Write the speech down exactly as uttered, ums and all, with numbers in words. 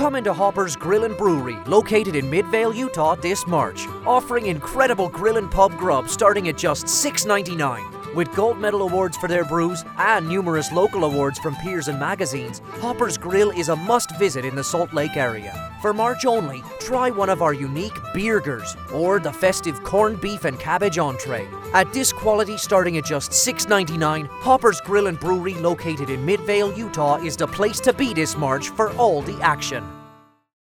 Come into Hopper's Grill and Brewery, located in Midvale, Utah this March, offering incredible grill and pub grub starting at just six ninety-nine. With gold medal awards for their brews and numerous local awards from peers and magazines, Hopper's Grill is a must-visit in the Salt Lake area. For March only, try one of our unique burgers or the festive corned beef and cabbage entree. At this quality starting at just six ninety-nine, Hopper's Grill and Brewery located in Midvale, Utah is the place to be this March for all the action.